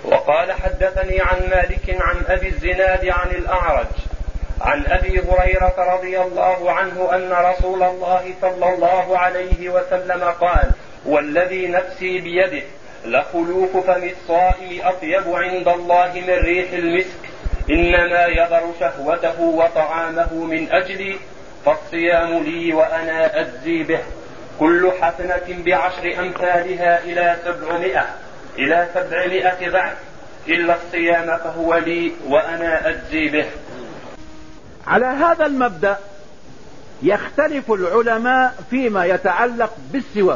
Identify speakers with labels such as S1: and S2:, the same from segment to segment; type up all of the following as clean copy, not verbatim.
S1: وقال حدثني عن مالك عن أبي الزناد عن الأعرج عن أبي هريرة رضي الله عنه أن رسول الله صلى الله عليه وسلم قال: والذي نفسي بيده لخلوف فم الصائم أطيب عند الله من ريح المسك، إنما يذر شهوته وطعامه من أجلي، فالصيام لي وأنا أجزي به، كل حسنة ب10 أمثالها إلى 700 ضعف، إلا الصيام فهو لي وأنا أجزي به.
S2: على هذا المبدأ يختلف العلماء فيما يتعلق بالسواك،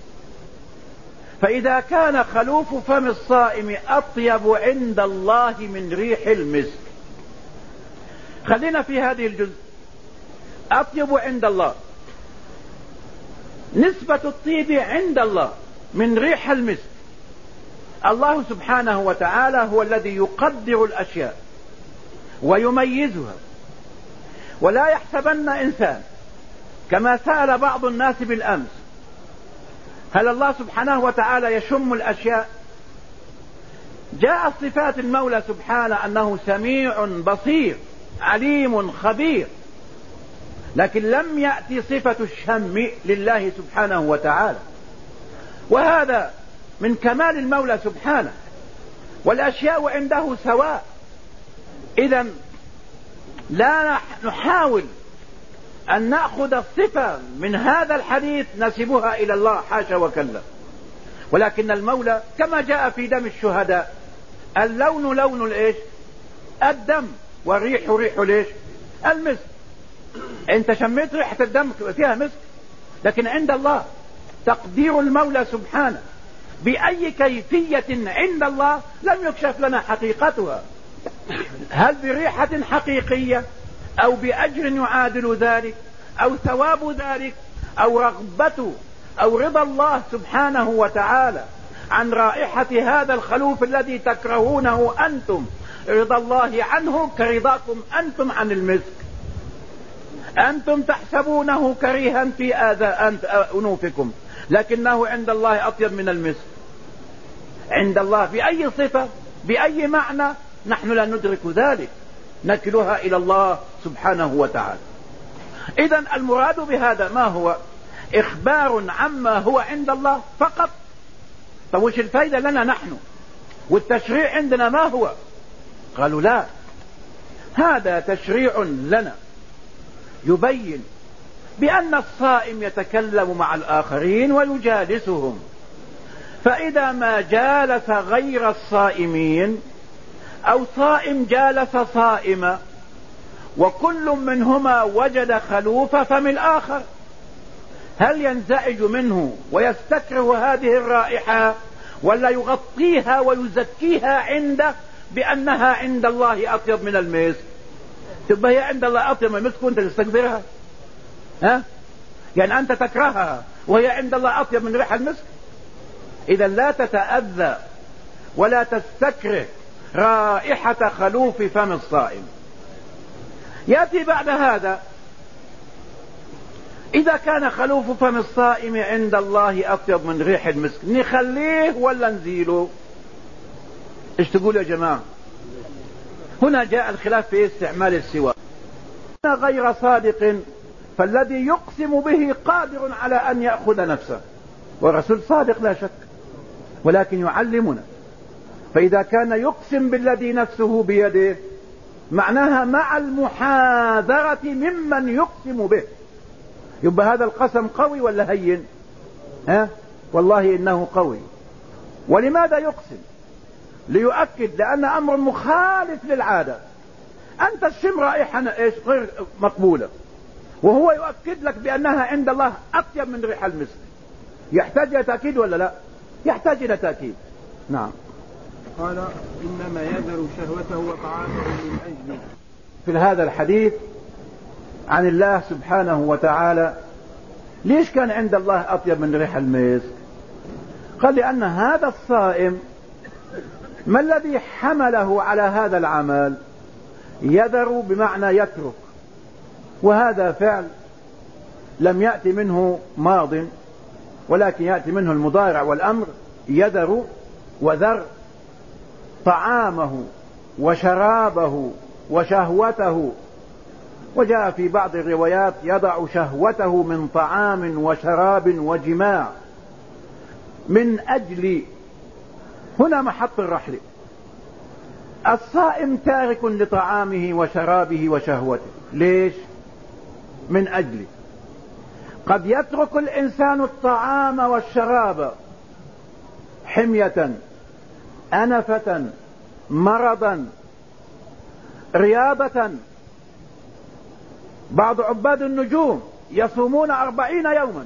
S2: فإذا كان خلوف فم الصائم أطيب عند الله من ريح المسك، خلينا في هذه الجزء. أطيب عند الله، نسبة الطيب عند الله من ريح المسك. الله سبحانه وتعالى هو الذي يقدر الأشياء ويميزها، ولا يحسبن إنسان كما سأل بعض الناس بالأمس: هل الله سبحانه وتعالى يشم الأشياء؟ جاء صفات المولى سبحانه أنه سميع بصير عليم خبير، لكن لم يأتي صفة الشم لله سبحانه وتعالى، وهذا من كمال المولى سبحانه، والأشياء عنده سواء. إذا لا نحاول أن نأخذ الصفة من هذا الحديث نسبها إلى الله، حاشا وكلا، ولكن المولى كما جاء في دم الشهداء: اللون لون الإيش؟ الدم، والريح ريح الإيش؟ المسك. أنت شميت ريحة الدم فيها مسك، لكن عند الله تقدير المولى سبحانه بأي كيفية عند الله لم يكشف لنا حقيقتها، هل بريحة حقيقية أو بأجر يعادل ذلك أو ثواب ذلك أو رغبة أو رضا الله سبحانه وتعالى عن رائحة هذا الخلوف الذي تكرهونه أنتم، رضا الله عنه كرضاكم أنتم عن المسك. أنتم تحسبونه كريها في أنوفكم، لكنه عند الله أطيب من المسك. عند الله بأي صفة بأي معنى نحن لا ندرك ذلك، نكلها إلى الله سبحانه وتعالى. إذن المراد بهذا ما هو؟ إخبار عما هو عند الله فقط. طب وش الفايدة لنا نحن؟ والتشريع عندنا ما هو؟ قالوا لا، هذا تشريع لنا يبين بأن الصائم يتكلم مع الآخرين ويجالسهم، فإذا ما جالس غير الصائمين أو صائم جالس صائما وكل منهما وجد خلوف فم الآخر، هل ينزعج منه ويستكره هذه الرائحة، ولا يغطيها ويزكيها عنده بأنها عند الله أطيب من المسك؟ تبقى هي عند الله أطيب من المسك وانت تستكبرها؟ يعني أنت تكرهها وهي عند الله أطيب من ريح المسك؟ إذا لا تتأذى ولا تستكره رائحة خلوف فم الصائم. يأتي بعد هذا: إذا كان خلوف فم الصائم عند الله أطيب من ريح المسك، نخليه ولا نزيله؟ إيش تقول يا جماعة؟ هنا جاء الخلاف في استعمال السواك. غير صادق فالذي يقسم به قادر على أن يأخذ نفسه، والرسول صادق لا شك، ولكن يعلمنا. فإذا كان يقسم بالذي نفسه بيده معناها مع المحاذرة ممن يقسم به، يبقى هذا القسم قوي ولا هين؟ والله إنه قوي. ولماذا يقسم؟ ليؤكد، لأن أمر مخالف للعادة. أنت تشم رائحة غير مقبولة وهو يؤكد لك بأنها عند الله أطيب من ريح المسك، يحتاج إلى تأكيد ولا لا؟ يحتاج إلى تأكيد. نعم.
S3: قال: إنما يذر شهوته وطعامه من أجله.
S2: في هذا الحديث عن الله سبحانه وتعالى ليش كان عند الله أطيب من ريح المسك؟ قال: لأن هذا الصائم ما الذي حمله على هذا العمل؟ يذر بمعنى يترك، وهذا فعل لم يأتي منه ماض ولكن يأتي منه المضارع والأمر، يذر وذر. طعامه وشرابه وشهوته، وجاء في بعض الروايات يضع شهوته من طعام وشراب وجماع من أجل، هنا محط الرحل. الصائم تارك لطعامه وشرابه وشهوته، ليش؟ من أجل. قد يترك الإنسان الطعام والشراب حمية، أنفة، مرضا، رياضة. بعض عباد النجوم يصومون 40 يوما،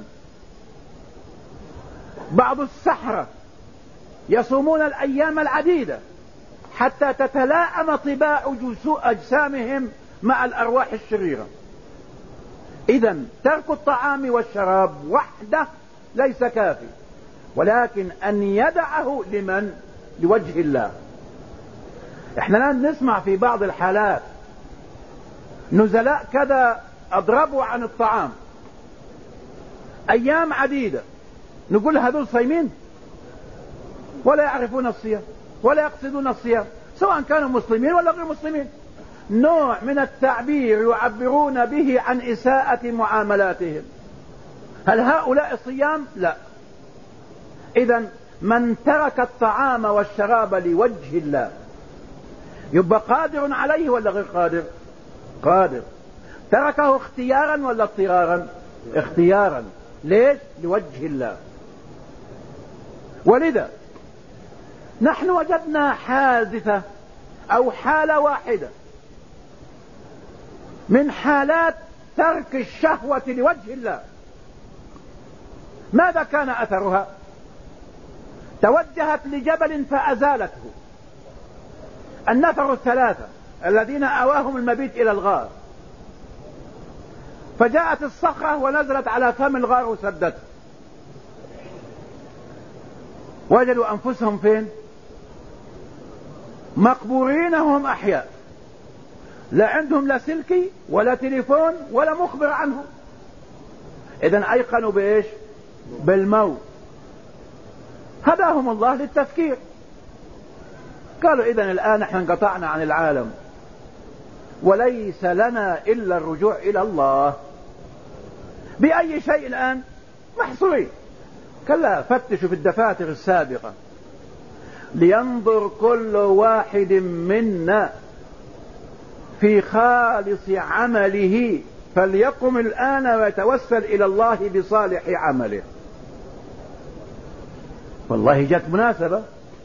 S2: بعض السحرة يصومون الأيام العديدة حتى تتلائم طباع أجسامهم مع الأرواح الشريرة. إذن ترك الطعام والشراب وحده ليس كافي، ولكن أن يدعه لمن؟ لوجه الله. احنا الآن نسمع في بعض الحالات نزلاء كذا أضربوا عن الطعام أيام عديدة، نقول هذول صايمين ولا يعرفون الصيام ولا يقصدون الصيام، سواء كانوا مسلمين ولا غير مسلمين. نوع من التعبير يعبرون به عن إساءة معاملاتهم. هل هؤلاء صيام؟ لا. إذن من ترك الطعام والشراب لوجه الله يبقى قادر عليه ولا غير قادر؟ قادر. تركه اختيارا ولا اضطرارا؟ اختيارا. ليش؟ لوجه الله. ولذا نحن وجدنا حادثة أو حالة واحدة من حالات ترك الشهوة لوجه الله. ماذا كان أثرها؟ توجهت لجبل فأزالته. النفر الثلاثة الذين أواهم المبيت إلى الغار، فجاءت الصخرة ونزلت على فم الغار وسدته. وجدوا أنفسهم فين؟ مقبورين وهم أحياء، لا عندهم لا سلكي ولا تليفون ولا مخبر عنهم. إذن أيقنوا بإيش؟ بالموت. هداهم الله للتفكير، قالوا إذن الآن احنا انقطعنا عن العالم وليس لنا إلا الرجوع إلى الله. بأي شيء الآن؟ محصورين. كلا، فتشوا في الدفاتر السابقة لينظر كل واحد منا في خالص عمله، فليقم الآن ويتوسل إلى الله بصالح عمله. والله جت مناسبة،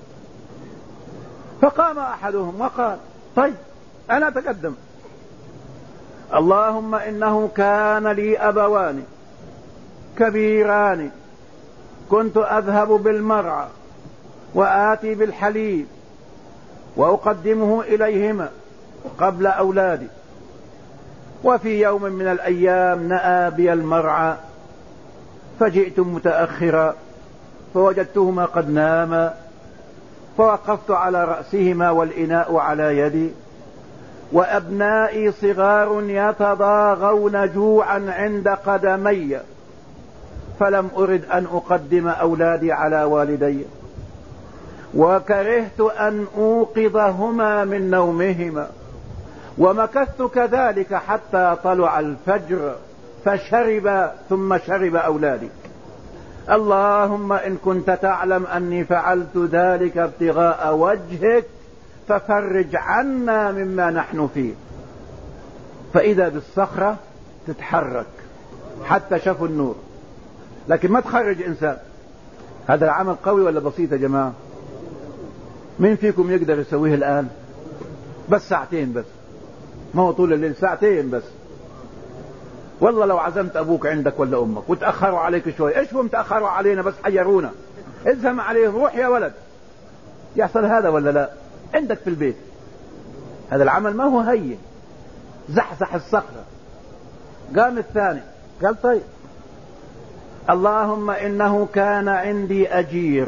S2: فقام أحدهم وقال: طيب أنا أتقدم. اللهم إنه كان لي أبوان كبيران كنت أذهب بالمرعى وآتي بالحليب وأقدمه إليهما قبل أولادي، وفي يوم من الأيام نأى بي المرعى فجئت متأخرا فوجدتهما قد ناما، فوقفت على رأسهما والإناء على يدي، وأبنائي صغار يتضاغون جوعا عند قدمي، فلم أرد أن أقدم أولادي على والدي، وكرهت أن أوقظهما من نومهما، ومكثت كذلك حتى طلع الفجر فشرب ثم شرب أولادي. اللهم إن كنت تعلم أني فعلت ذلك ابتغاء وجهك ففرج عنا مما نحن فيه. فإذا بالصخرة تتحرك حتى شافوا النور، لكن ما تخرج إنسان. هذا العمل قوي ولا بسيط يا جماعة؟ مين فيكم يقدر يسويه الآن؟ بس ساعتين بس، ما هو طول الليل، ساعتين بس. والله لو عزمت أبوك عندك ولا أمك وتأخروا عليك شوي، إيش هم تأخروا علينا بس حيرونا، ازهم عليه روح يا ولد، يحصل هذا ولا لا؟ عندك في البيت. هذا العمل ما هو هين. زحزح الصخرة. قام الثاني قال: طيب اللهم إنه كان عندي أجير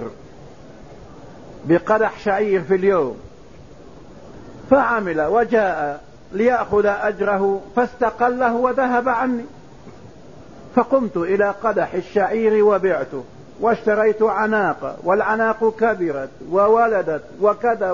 S2: بقدح شعير في اليوم، فعمل وجاء ليأخذ أجره فاستقله وذهب عني، فقمت إلى قدح الشعير وبعته واشتريت عناقة والعناق كبرت وولدت وكذا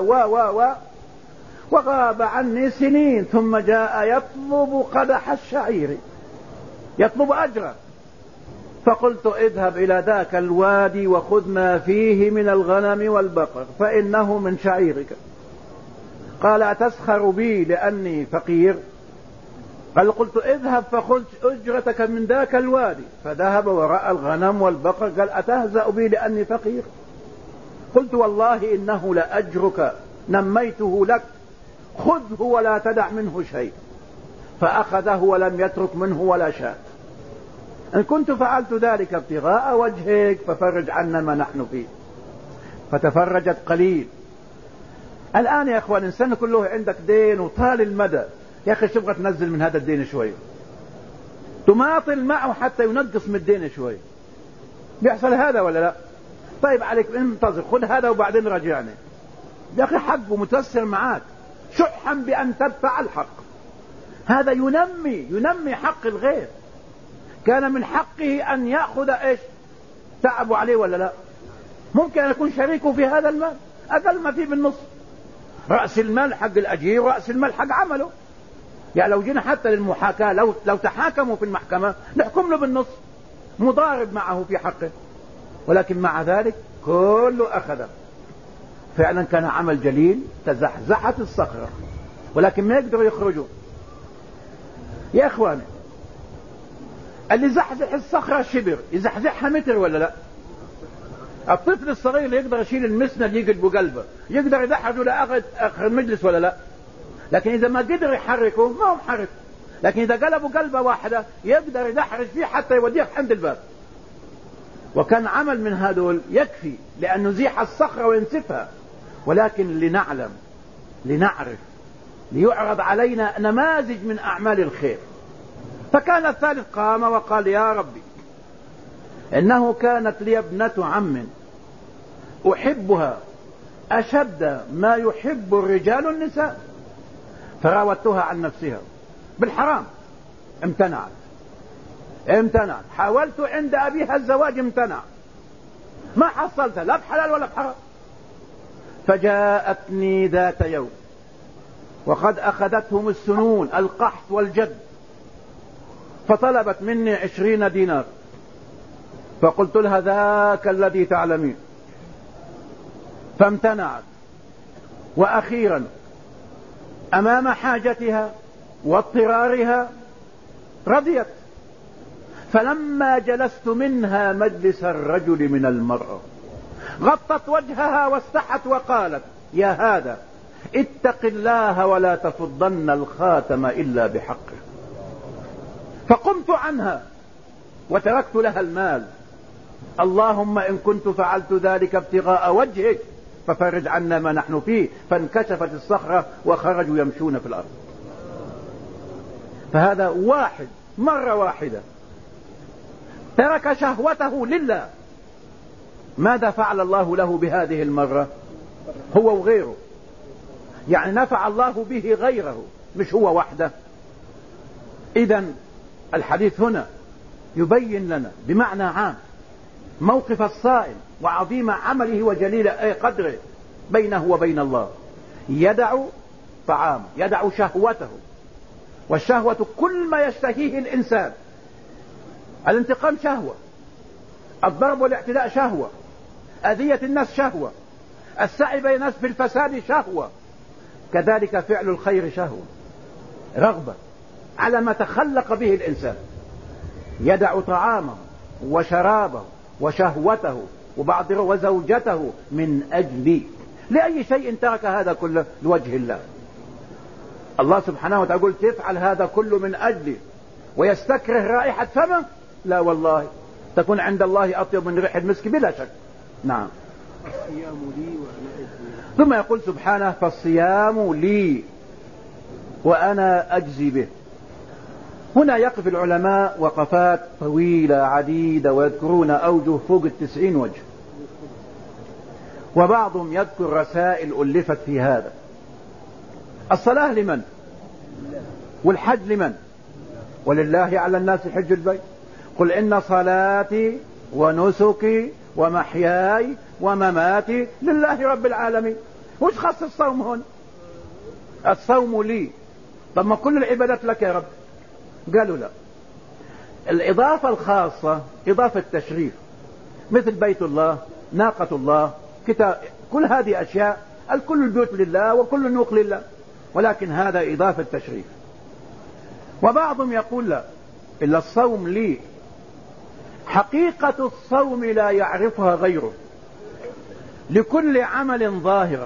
S2: وغاب عني سنين، ثم جاء يطلب قدح الشعير، يطلب أجرا، فقلت اذهب إلى ذاك الوادي وخذ ما فيه من الغنم والبقر فإنه من شعيرك. قال أتسخر بي لأني فقير؟ قال قلت اذهب فخذ أجرتك من ذاك الوادي، فذهب ورأى الغنم والبقر. قال أتهزأ بي لأني فقير؟ قلت والله إنه لأجرك نميته لك، خذه ولا تدع منه شيء. فأخذه ولم يترك منه ولا شيء. إن كنت فعلت ذلك ابتغاء وجهك ففرج عنا ما نحن فيه. فتفرجت قليل. الآن يا أخوان الإنسان كله عندك دين وطال المدى، يا أخي تبغى تنزل من هذا الدين شوي، تماطل معه حتى ينقص من الدين شوي. بيحصل هذا ولا لا؟ طيب عليك انتظر، خذ هذا وبعدين راجعني. يا أخي حقه متوسر معاك، شحا بأن تدفع الحق. هذا ينمي حق الغير. كان من حقه أن يأخذ إيش؟ تعبوا عليه ولا لا؟ ممكن أن يكون شريكه في هذا المال، أقل ما فيه بالنص. رأس المال حق الأجير، رأس المال حق عمله. يعني لو جينا حتى للمحاكاة، لو تحاكموا في المحكمة نحكم له بالنص، مضارب معه في حقه. ولكن مع ذلك كله أخذه. فعلا كان عمل جليل، تزحزحت الصخرة ولكن ما يقدروا يخرجوا. يا إخواني اللي زحزح الصخرة شبر يزحزحها متر ولا لا؟ الطفل الصغير اللي يقدر يشيل المسند يقلب قلبه يقدر يدحرجه لآخر المجلس ولا لا؟ لكن إذا ما قدر يحركه ما هو محرك. لكن إذا قلبوا قلبه واحدة يقدر يدحرج فيه حتى يوديه عند الباب. وكان عمل من هذول يكفي لأن نزيح الصخرة وينسفها. ولكن لنعلم، لنعرف، ليعرض علينا نماذج من أعمال الخير. فكان الثالث قام وقال يا ربي إنه كانت لي ابنة عم أحبها أشد ما يحب الرجال النساء، فراودتها عن نفسها بالحرام، امتنعت. حاولت عند أبيها الزواج امتنع، ما حصلتها لا بحلال ولا بحرام. فجاءتني ذات يوم وقد أخذتهم السنون القحط والجد، فطلبت مني 20 دينار. فقلت لها ذاك الذي تعلمين، فامتنعت. وأخيرا أمام حاجتها واضطرارها رضيت. فلما جلست منها مجلس الرجل من المرأة غطت وجهها واستحت وقالت يا هذا اتق الله ولا تفضن الخاتم إلا بحقه. فقمت عنها وتركت لها المال. اللهم إن كنت فعلت ذلك ابتغاء وجهك ففرج عنا ما نحن فيه. فانكشفت الصخرة وخرجوا يمشون في الأرض. فهذا واحد مرة واحدة ترك شهوته لله. ماذا فعل الله له بهذه المرة؟ هو وغيره، يعني نفع الله به غيره مش هو وحده. إذن الحديث هنا يبين لنا بمعنى عام موقف الصائم وعظيم عمله وجليل قدره بينه وبين الله. يدع طعام، يدع شهوته، والشهوة كل ما يشتهيه الإنسان. الانتقام شهوة، الضرب والاعتداء شهوة، أذية الناس شهوة، السعي بين الناس في الفساد شهوة، كذلك فعل الخير شهوة، رغبة على ما تخلق به الإنسان. يدع طعامه وشرابه وشهوته وزوجته من أجل لأي شيء ترك هذا كله لوجه الله. الله سبحانه وتعالى يقول تفعل هذا كله من أجلي ويستكره رائحة فمه؟ لا والله، تكون عند الله أطيب من ريح المسك بلا شك. نعم.
S3: الصيام لي وأنا أجزي.
S2: ثم يقول سبحانه فالصيام لي وأنا أجزي به. هنا يقف العلماء وقفات طويلة عديدة ويذكرون أوجه فوق 90 وجه، وبعضهم يذكر رسائل ألفت في هذا. الصلاة لمن؟ والحج لمن؟ ولله على الناس حج البيت. قل إن صلاتي ونسكي ومحياي ومماتي لله رب العالمين. وش خص الصوم هون؟ الصوم لي. طب ما كل العبادات لك يا رب. قالوا لا، الإضافة الخاصة إضافة تشريف، مثل بيت الله، ناقة الله، كتاب، كل هذه أشياء الكل البيوت لله وكل النوق لله، ولكن هذا إضافة تشريف. وبعضهم يقول لا، إلا الصوم لي، حقيقة الصوم لا يعرفها غيره، لكل عمل ظاهرة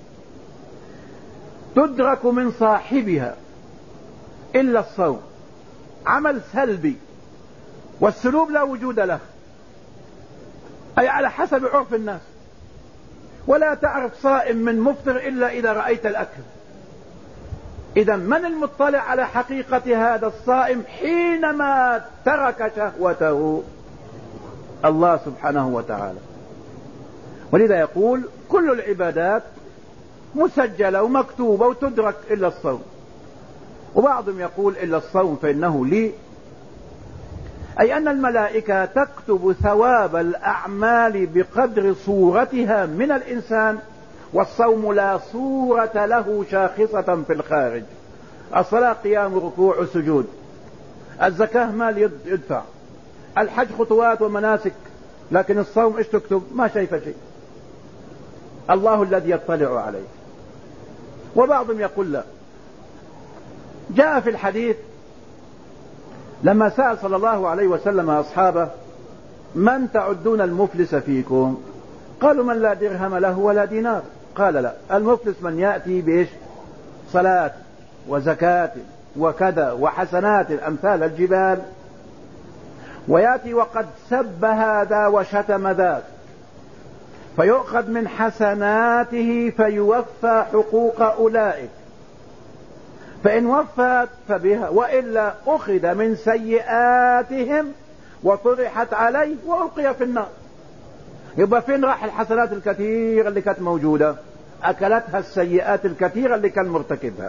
S2: تدرك من صاحبها إلا الصوم، عمل سلبي والسلوب لا وجود له، أي على حسب عرف الناس، ولا تعرف صائم من مفطر إلا إذا رأيت الأكل. إذا من المطلع على حقيقة هذا الصائم حينما ترك شهوته؟ الله سبحانه وتعالى. ولذا يقول كل العبادات مسجلة ومكتوبة وتدرك إلا الصوم. وبعضهم يقول إلا الصوم فإنه لي، أي أن الملائكة تكتب ثواب الأعمال بقدر صورتها من الإنسان، والصوم لا صورة له شاخصة في الخارج. الصلاة قيام ركوع وسجود، الزكاة مال يدفع، الحج خطوات ومناسك، لكن الصوم ايش تكتب؟ ما شايف شيء، الله الذي يطلع عليه. وبعضهم يقول لا، جاء في الحديث لما سأل صلى الله عليه وسلم أصحابه من تعدون المفلس فيكم؟ قالوا من لا درهم له ولا دينار. قال لا، المفلس من يأتي بإيش؟ صلاة وزكاة وكذا وحسنات أمثال الجبال، ويأتي وقد سب هذا وشتم ذاك، فيؤخذ من حسناته فيوفى حقوق أولئك، فإن وفت فبها، وإلا أخذ من سيئاتهم وطرحت عليه وألقي في النار. يبقى فين راح الحسنات الكثيرة اللي كانت موجودة؟ أكلتها السيئات الكثيرة اللي كان مرتكبها.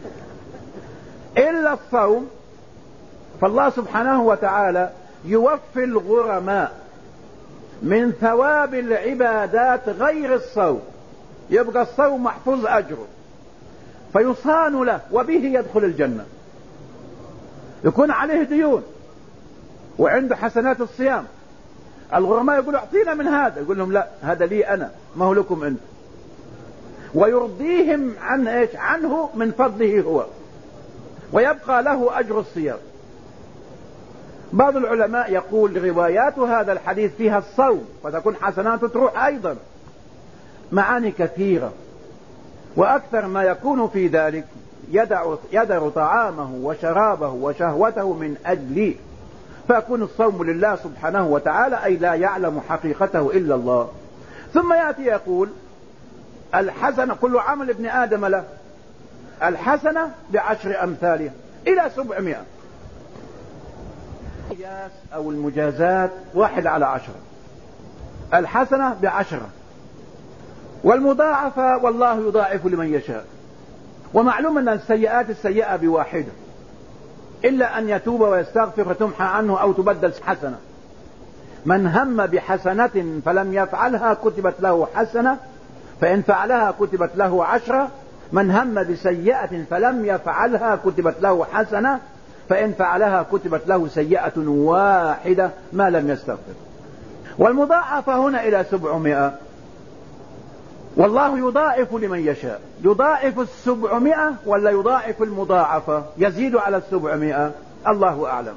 S2: إلا الصوم، فالله سبحانه وتعالى يوفي الغرماء من ثواب العبادات غير الصوم، يبقى الصوم محفوظ أجره فيصان له وبه يدخل الجنة. يكون عليه ديون وعنده حسنات الصيام، الغرماء يقولوا اعطينا من هذا، يقول لهم لا، هذا لي أنا، ما هو لكم أنت، ويرضيهم عن إيش؟ عنه من فضله هو، ويبقى له أجر الصيام. بعض العلماء يقول روايات هذا الحديث فيها الصوم فتكون حسناته تروح أيضا، معاني كثيرة، وأكثر ما يكون في ذلك يدر طعامه وشرابه وشهوته من أجله، فيكون الصوم لله سبحانه وتعالى، أي لا يعلم حقيقته إلا الله. ثم يأتي يقول الحسنة كل عمل ابن آدم له، الحسنة ب10 أمثالها إلى 700. أو المجازات 1/10، الحسنة ب10، والمضاعفة والله يضاعف لمن يشاء. ومعلوم أن السيئات السيئة ب1، إلا أن يتوب ويستغفر فتمحى عنه أو تبدل حسنة. من هم بحسنة فلم يفعلها كتبت له حسنة، فإن فعلها كتبت له 10. من هم بسيئة فلم يفعلها كتبت له حسنة، فإن فعلها كتبت له سيئة 1 ما لم يستغفر. والمضاعفة هنا إلى 700، والله يضاعف لمن يشاء. يضاعف 700 ولا يضاعف المضاعفة؟ يزيد على 700، الله أعلم.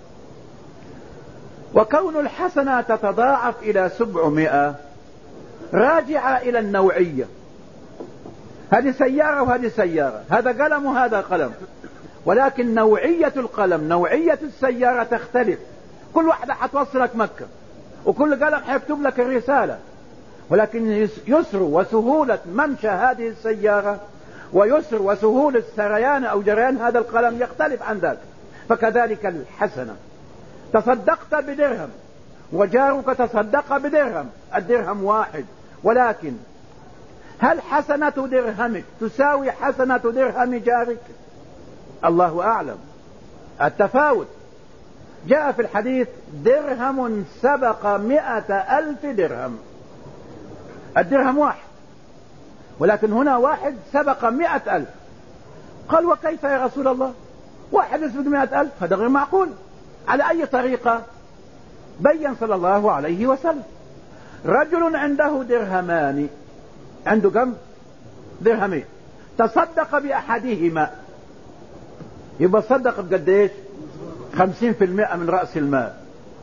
S2: وكون الحسنة تتضاعف إلى 700 راجعة إلى النوعية، هذه سيارة وهذه سيارة، هذا قلم وهذا قلم، ولكن نوعية القلم نوعية السيارة تختلف. كل واحدة حتوصلك مكة، وكل قلم حيكتب لك الرسالة، ولكن يسر وسهولة ممشى هذه السيارة ويسر وسهولة سريان أو جريان هذا القلم يختلف عن ذلك. فكذلك الحسنة، تصدقت بدرهم وجارك تصدق بدرهم، الدرهم 1، ولكن هل حسنة درهمك تساوي حسنة درهم جارك؟ الله أعلم، التفاوت. جاء في الحديث درهم سبق 100,000 درهم. الدرهم واحد، ولكن هنا واحد سبق 100,000. قال وكيف يا رسول الله؟ واحد يسبق 100,000؟ هذا غير معقول. على أي طريقة؟ بين صلى الله عليه وسلم: رجل عنده درهمان، عنده كم؟ درهمين، تصدق بأحدهما، يبقى صدق بقديش؟ 50% من رأس المال.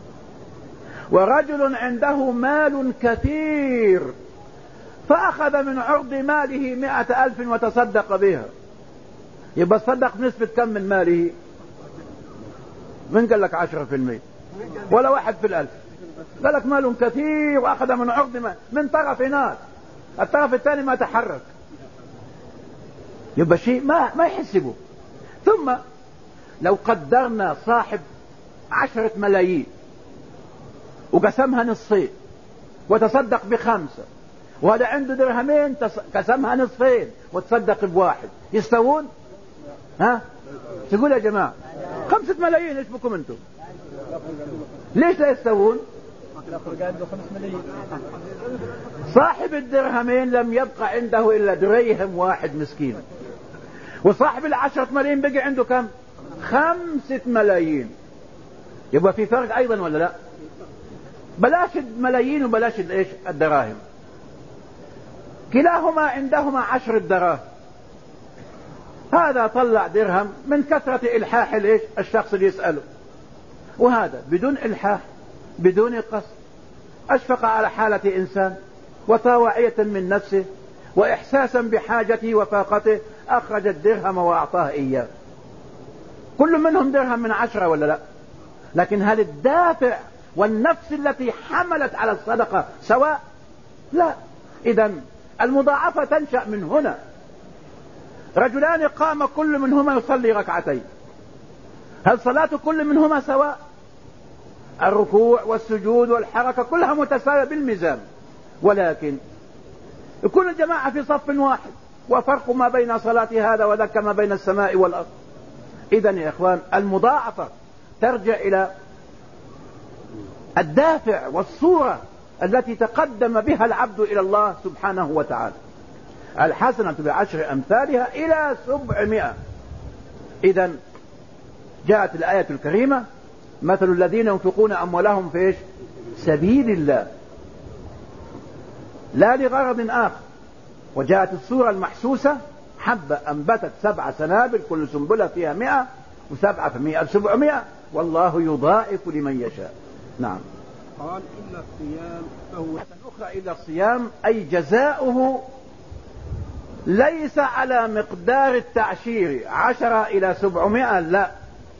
S2: ورجل عنده مال كثير فأخذ من عرض ماله 100,000 وتصدق بها، يبقى صدق بنسبة كم من ماله؟ من قال لك 10%؟ ولا 1%. قال لك مال كثير وأخذ من عرض من طرف ناس، الطرف الثاني ما تحرك، يبقى شيء ما يحسبه. ثم لو قدرنا صاحب 10 ملايين وقسمها نصفين وتصدق ب5، وهذا عنده درهمين قسمها نصفين وتصدق ب1، يستوون؟ ها؟ تقول يا جماعة 5 ملايين ايش بكم انتم؟ ليش لا يستوون؟ صاحب الدرهمين لم يبقى عنده الا درهم واحد مسكين، وصاحب 10 ملايين بقي عنده كم؟ 5 ملايين. يبقى في فرق ايضا ولا لا؟ بلاش الملايين وبلاش ايش؟ الدراهم. كلاهما عندهما 10 دراهم. هذا طلع درهم من كثرة إلحاح ايش؟ الشخص اللي يسأله، وهذا بدون إلحاح بدون قصد، أشفق على حالة إنسان وطاوعية من نفسه وإحساسا بحاجته وفاقته، أخرج الدرهم وأعطاه إياه. كل منهم درهم من 10 ولا لا؟ لكن هل الدافع والنفس التي حملت على الصدقة سواء؟ لا. إذن المضاعفة تنشأ من هنا. رجلان قام كل منهما يصلي ركعتين، هل صلاة كل منهما سواء؟ الركوع والسجود والحركة كلها متساوية بالميزان، ولكن يكون الجماعة في صف واحد، وفرق ما بين صلاة هذا وذاك ما بين السماء والأرض. إذن يا إخوان المضاعفة ترجع إلى الدافع والصورة التي تقدم بها العبد إلى الله سبحانه وتعالى. الحسنة ب10 أمثالها إلى 700. إذن جاءت الآية الكريمة: مثل الذين ينفقون أموالهم في سبيل الله لا لغرض آخر. وجاءت السورة المحسوسة: حبة أنبتت 7 سنابل كل سنبلة فيها 100 و7 في 100 700 والله يضاعف لمن يشاء. نعم.
S3: قال إلا الصيام فهو
S2: أخرى إلا الصيام أي جزاؤه ليس على مقدار التعشير 10 إلى 700، لا،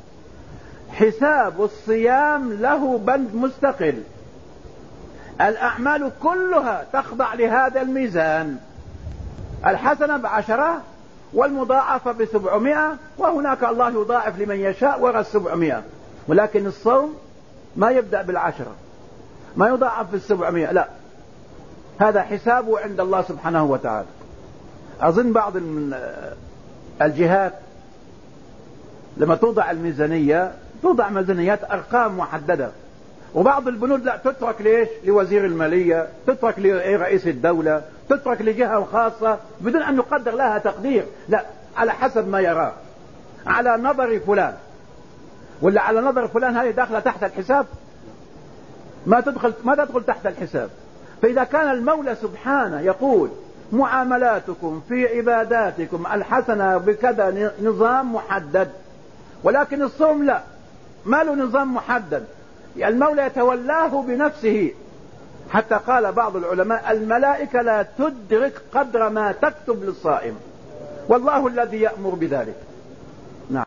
S2: حساب الصيام له بند مستقل. الأعمال كلها تخضع لهذا الميزان، الحسنة ب10 والمضاعفة ب700، وهناك الله يضاعف لمن يشاء وراء 700. ولكن الصوم ما يبدأ بال10، ما يضاعف بال700، لا، هذا حسابه عند الله سبحانه وتعالى. أظن بعض الجهات لما توضع الميزانية توضع ميزانيات أرقام محددة، وبعض البنود لا، تترك ليش؟ لوزير المالية، تترك لرئيس الدولة، تترك لجهة خاصة بدون أن يقدر لها تقدير، لا، على حسب ما يراه، على نظر فلان، ولا على نظر فلان هذه داخلة تحت الحساب؟ ما تدخل تحت الحساب. فإذا كان المولى سبحانه يقول معاملاتكم في عباداتكم الحسنة بكذا نظام محدد، ولكن الصوم لا، ما له نظام محدد، المولى يتولاه بنفسه. حتى قال بعض العلماء: الملائكة لا تدرك قدر ما تكتب للصائم، والله الذي يأمر بذلك.